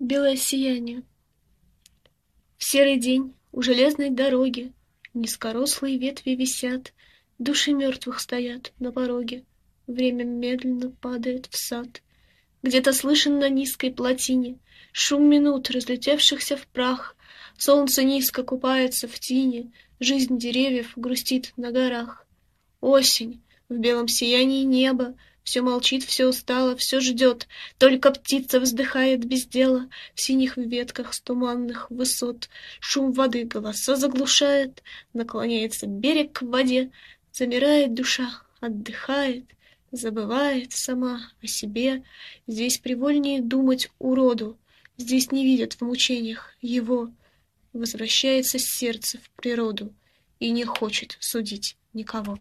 Белое сияние. В серый день у железной дороги низкорослые ветви висят, души мертвых стоят на пороге. Время медленно падает в сад. Где-то слышен на низкой плотине шум минут, разлетевшихся в прах. Солнце низко купается в тине, жизнь деревьев грустит на горах. Осень в белом сиянии неба, все молчит, все устало, все ждет. Только птица вздыхает без дела в синих ветках с туманных высот. Шум воды голоса заглушает, наклоняется берег к воде. Замирает душа, отдыхает, забывает сама о себе. Здесь привольнее думать уроду, здесь не видят в мучениях его. Возвращается сердце в природу и не хочет судить никого.